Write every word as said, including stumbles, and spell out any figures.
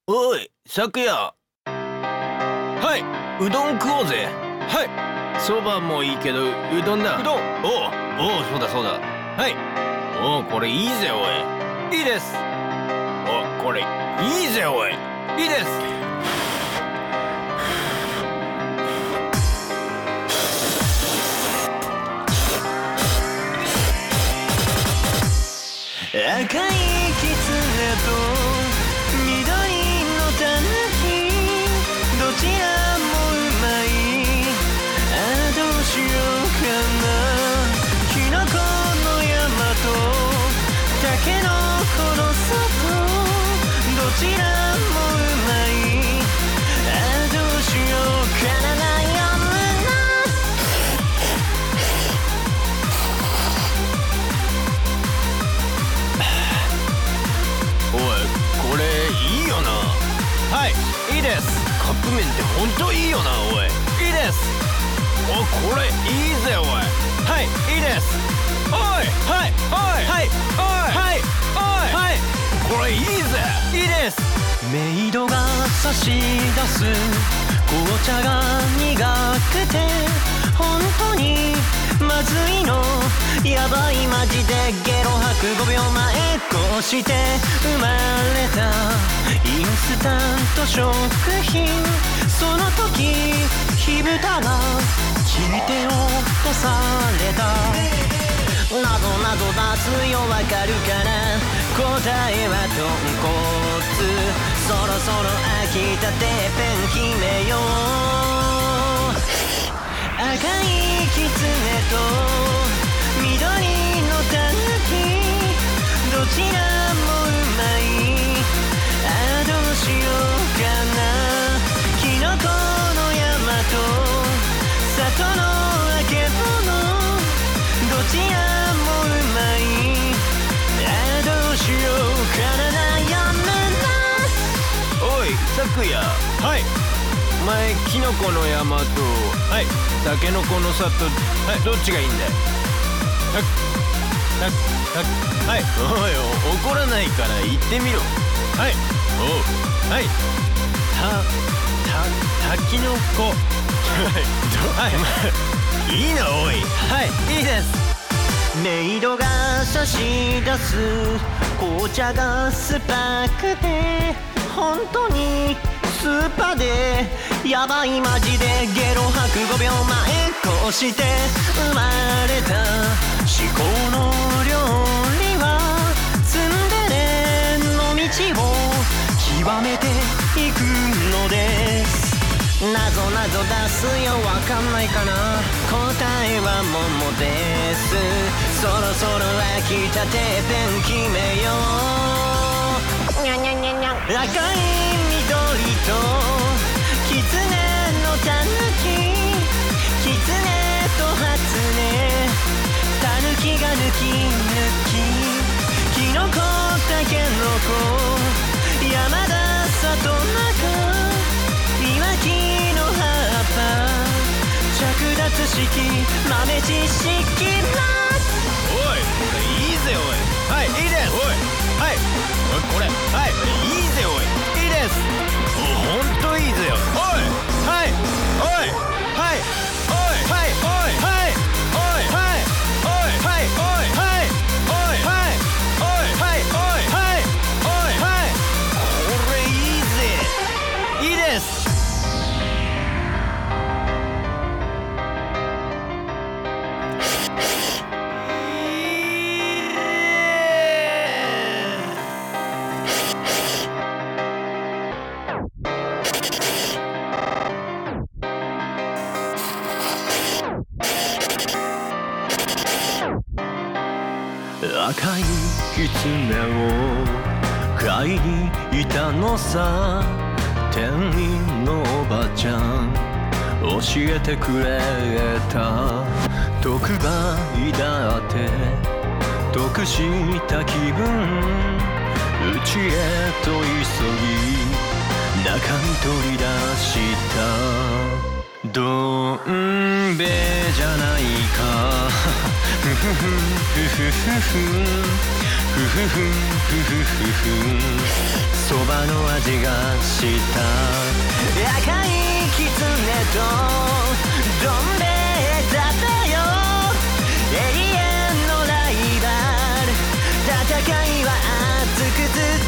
おい、昨夜。はい、うどん食おうぜ。はい、そばもいいけど、うどんだ。うどん。おう、おう、そうだそうだ。はい。おう、これいいぜ、おい。いいです。お、これいいぜ、おい。いいです。 赤いキツネと緑のタヌキ、どちらもうまい。あ、どうしようかな。キノコの山とタケノコの里、どちらもうまい。あ、どうしようかな、悩むな。 おい、これいいよな。はい、いいです。カップ麺ってほんといいよな、おい。いいです。お、これいいぜ、おい。はい、いいです。おい、はい、おい、はい、おい、はい、おい、はい、これいいぜ。いいです。 メイドが差し出す紅茶が苦くて本当にまずいの。やばいマジでゲロ吐くごびょうまえ。こうして生まれたインスタント食品。その時火蓋が切って落とされた。なぞなぞ出すよ、わかるかな。答えは豚骨。そろそろ飽きたてっぺん決めよう。赤いキツネと緑のタヌキ、どちらもうまい。あ、どうしようかな。キノコの山と里のあけぼの、どちらもうまい。あ、どうしようかな、悩むな。 おい、昨夜。はい、お前キノコの山と、はい、タケノコの里、はい、どっちがいいんだい。たたたはい、おい、お怒らないから言ってみろ。はい、おう、はい、たたたきのこ。はいど、はい、いいな、おい。はい、いいです。 メイドが差し出す紅茶が酸っぱくて本当にスーパーでやばいマジでゲロ吐くごびょうまえ。こうして生まれた至高の料理はツンデレの道を極めていくのです。なぞなぞ出すよ、わかんないかな。答えは桃です。そろそろ飽きたてっぺん決めよう。にゃにゃにゃにゃ。赤い緑とキツネのタヌキ、キツネとハツネ、タヌキが抜き抜き、キノコタケノコ山田里中、いわきの葉っぱ着脱式豆知識な。 おい、これいいぜ、おい。はい、いいです。おい、はい、おい、これ、はい、いいぜ、おい。いいです。お、ほんといいぜよ。おい、はい、おい、はい、おい、はい、おい、はい、おい、はい、おい、はい、おい、はい、おい、はい、おい、はい、おい、はい、おい、はい、これいいぜ。いいです。 赤いキツネを買いに行ったのさ。店員のおばちゃん教えてくれた。特売だって得した気分、うちへと急ぎ中身取り出した。どん兵衛じゃないか。ふふふふふふふふふふふふふふそば葉の味がした赤いキツネとどん兵衛だったよ永遠のライバル戦いは熱く続